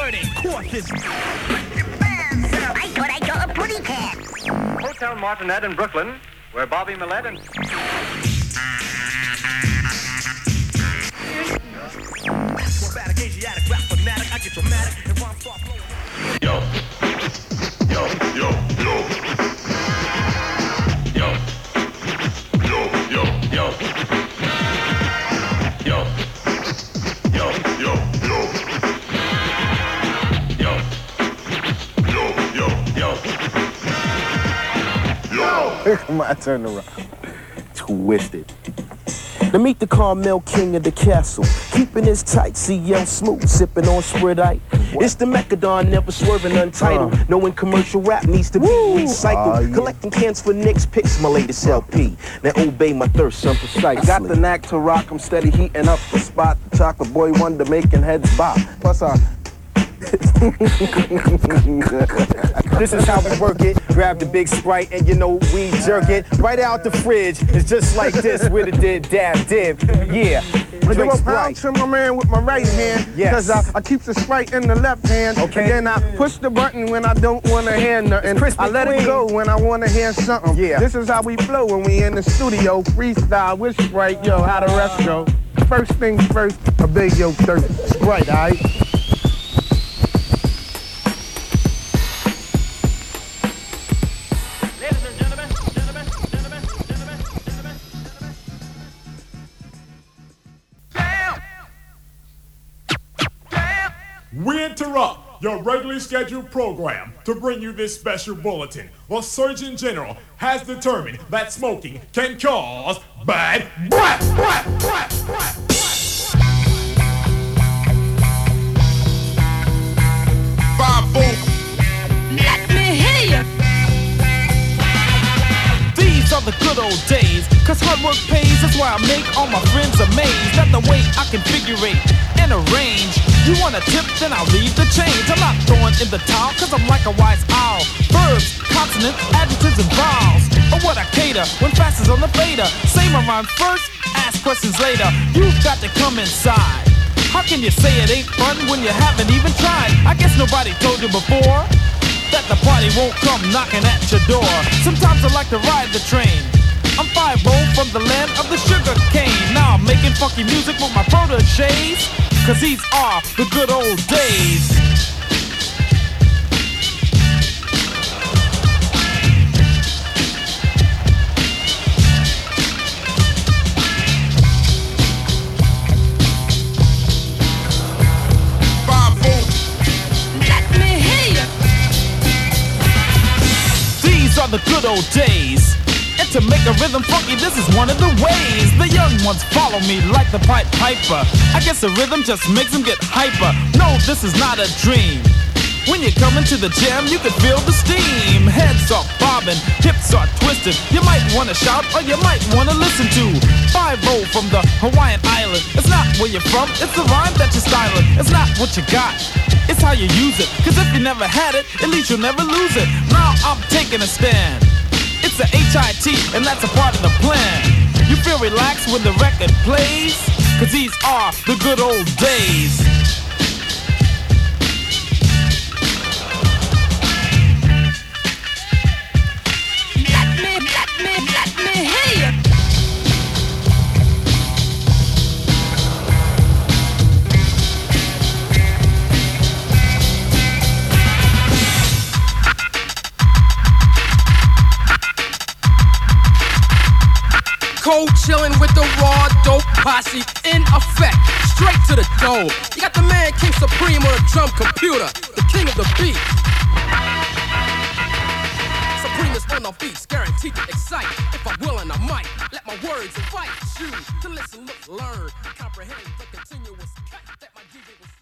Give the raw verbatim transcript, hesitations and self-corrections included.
dirty. Court is. I thought I saw a pretty cat. Hotel Martinet in Brooklyn, where Bobby Millett and... Yo. Yo, yo, yo. Yo. Yo, yo, yo. Yo. Yo, yo, yo. Yo. Yo, yo, yo. Yo. My turn around. Twisted. To meet the Carmel King of the castle, keeping his tight, C L smooth, sipping on Spritite. It's the Mechadon, never swerving untitled. Uh. Knowing commercial rap needs to be Woo. recycled. Uh, yeah. Collecting cans for Knicks picks, my latest L P. Now obey my thirst, son, precisely. I got the knack to rock, I'm steady heating up the spot. The chocolate boy wonder making heads bop. Plus I... This is how we work it. Grab the big Sprite and you know we jerk it right out the fridge. It's just like this with a did dab dib. Yeah. I give a pound to my man with my right hand. Yes. Cause I, I keep the Sprite in the left hand. Okay. And then I push the button when I don't wanna hear nothing. I let Queen. it go when I wanna hear something. Yeah. This is how we flow when we in the studio. Freestyle with Sprite, yo, how the rest go. First things first, a big yo thirst. Sprite, alright? We interrupt your regularly scheduled program to bring you this special bulletin. The Surgeon General has determined that smoking can cause bad breath. breath, breath, breath. Five, boom. Let me hear you. These are the good old days, cause hard work pays. That's why I make all my friends amazed at the way I configurate and arrange. You want a tip, then I'll leave the change. I'm not throwing in the towel, cause I'm like a wise owl. Verbs, consonants, adjectives, and vowels are what I cater when fast is on the fader. Say my rhyme first, ask questions later. You've got to come inside. How can you say it ain't fun when you haven't even tried? I guess nobody told you before that the party won't come knocking at your door. Sometimes I like to ride the train. I'm five oh from the land of the sugar cane. Now I'm making funky music with my proteges, cause these are the good old days. Let me hear you. These are the good old days. And to make a rhythm funky, this is one of the ways. The young ones follow me like the Pied Piper. I guess the rhythm just makes them get hyper. No, this is not a dream. When you come into the jam, you can feel the steam. Heads are bobbing, hips are twisted. You might want to shout or you might want to listen to five oh from the Hawaiian island. It's not where you're from, it's the rhyme that you're styling. It's not what you got, it's how you use it. Cause if you never had it, at least you'll never lose it. Now I'm taking a stand. It's a H I T, and that's a part of the plan. You feel relaxed when the record plays, cause these are the good old days. Let me, let me, let me hear you. Cold chillin' with the raw dope posse in effect, straight to the dough. You got the man King Supreme on a drum computer, the king of the beat. Supreme is on the beats, guaranteed to excite. If I'm willing, I might let my words invite you to listen, look, learn, comprehend the continuous cut that my D J was.